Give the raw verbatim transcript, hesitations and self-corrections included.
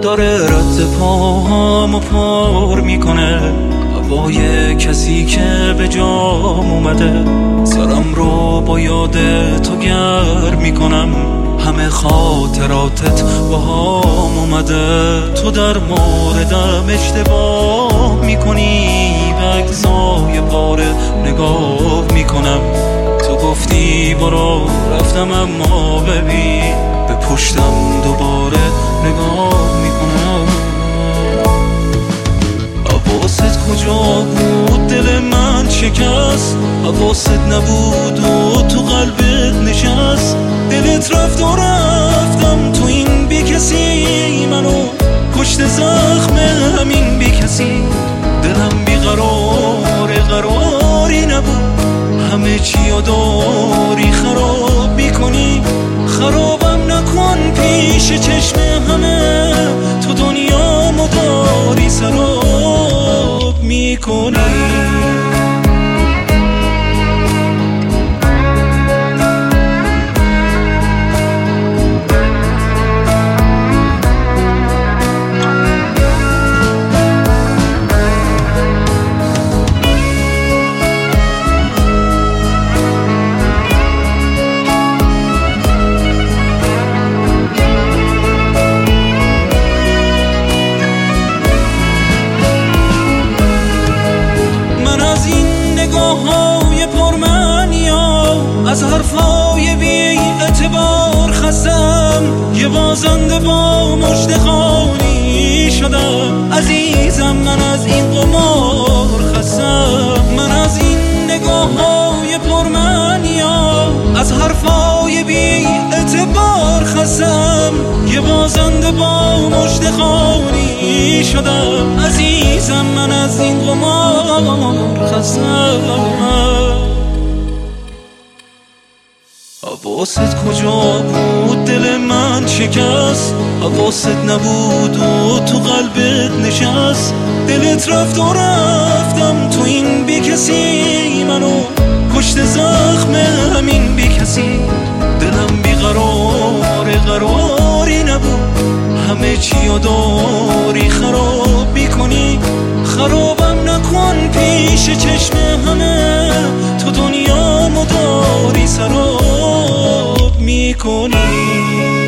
داره رد پاهامو پر میکنه، هوای کسی که به جام اومده. سرم رو با یاد تو گرم میکنم، همه خاطراتت با هم اومده. تو در موردم اشتباه میکنی، به اجزای پاره نگاه میکنم. تو گفتی برو، رفتم اما ببین به پشتم دوباره نگاه میکنم. حواست کجا بود؟ دل من شکست، حواست نبود و تو قلبت نشست. دلت رفت و رفتم تو این بی کسی، منو کشت زخم همین بی کسی. دلم بی قرار قراری نبود، همه چی داری خراب میکنی. خرابم نکن پیش چشم همه، تو دنیا مداری سراب میکنی. از حرفای بی اعتبار خستم، یه بازنده با مژده خوانی شدم. عزیزم من از این قمار خستم، من از این نگاه های پرمعنیا. از حرفای بی اعتبار خستم، یه بازنده با مژده خوانی شدم. عزیزم من از این قمار خستم. حواست کجا بود؟ دل من شکست، حواست نبود و تو قلبت نشست. دلت رفت و رفتم تو این بی کسی، منو کشت زخم همین بی کسی. دلم بی قرار قراری نبود، همه چی داری خراب میکنی. خرابم نکن پیش چشم همه، تو دنیا مداری سراب میکنی.